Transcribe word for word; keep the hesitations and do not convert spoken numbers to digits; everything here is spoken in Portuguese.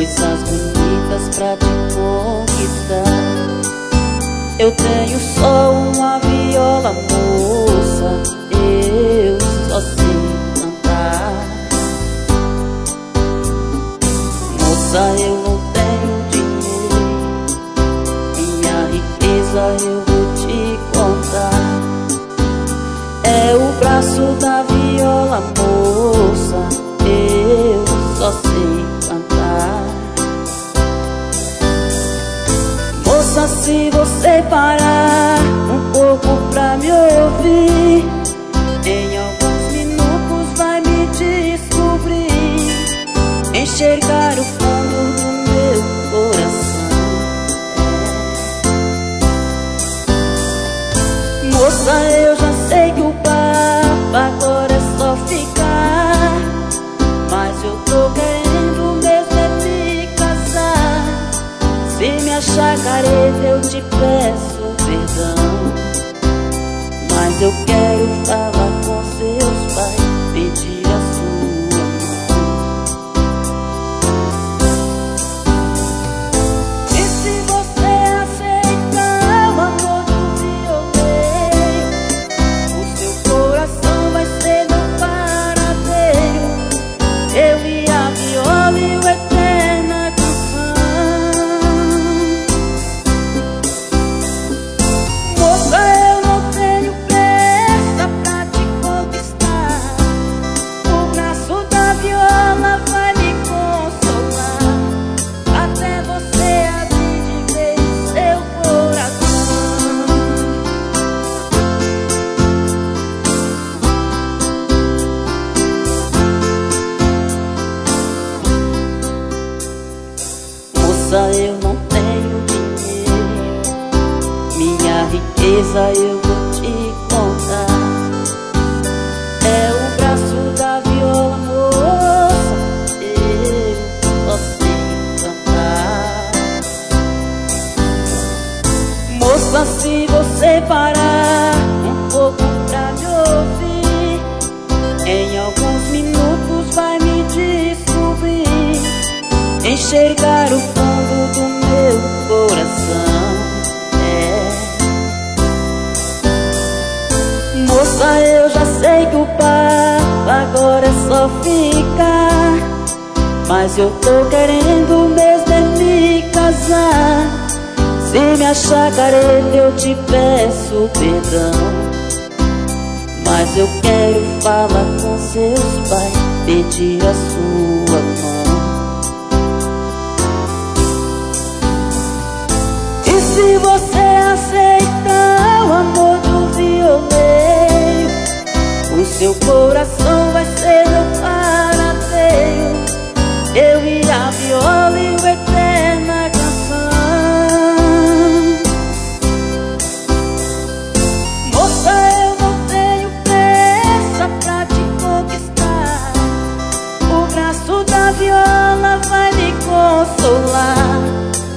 coisas bonitas pra te conquistar. Eu tenho só uma viola, moça, eu só sei cantar. Moça, eu não tenho dinheiro, minha riqueza eu vou te contar. É o braço da viola, moça, eu só sei cantar. Moça, se você parar um pouco pra me ouvir, em alguns minutos vai me descobrir, enxergar o fundo do meu coração. Moça, eu já sei que o papo agora é só ficar, mas eu tô querendo mesmo é me casar. Se me achar careta eu te peço perdão, mas eu quero falar com seus pais, pedir a sua mão. E se você aceitar o amor do violeiro, o seu coração vai ser meu paradeiro, eu e a viola e o eterna canção. Moça, eu não tenho pressa pra te conquistar, o braço da viola vai me consolar, até você abrir de vez seu coração. Moça, eu não tenho dinheiro, minha riqueza eu vou te contar. É o braço da viola, moça, eu só sei cantar. Moça, se você parar um pouco pra me ouvir, em alguns minutos vai me descobrir, enxergar o fundo do meu coração. É. Moça, eu já sei que o papo agora é só ficar, mas eu tô querendo mesmo é me casar. Se me achar careta eu te peço perdão, mas eu quero falar com seus pais, pedir a sua mão. E se você aceitar o amor do violeiro, o seu coração vai ser meu paradeiro, eu e a viola e o eterna canção. Moça, eu não tenho pressa pra te conquistar, o braço da viola vai me consolar,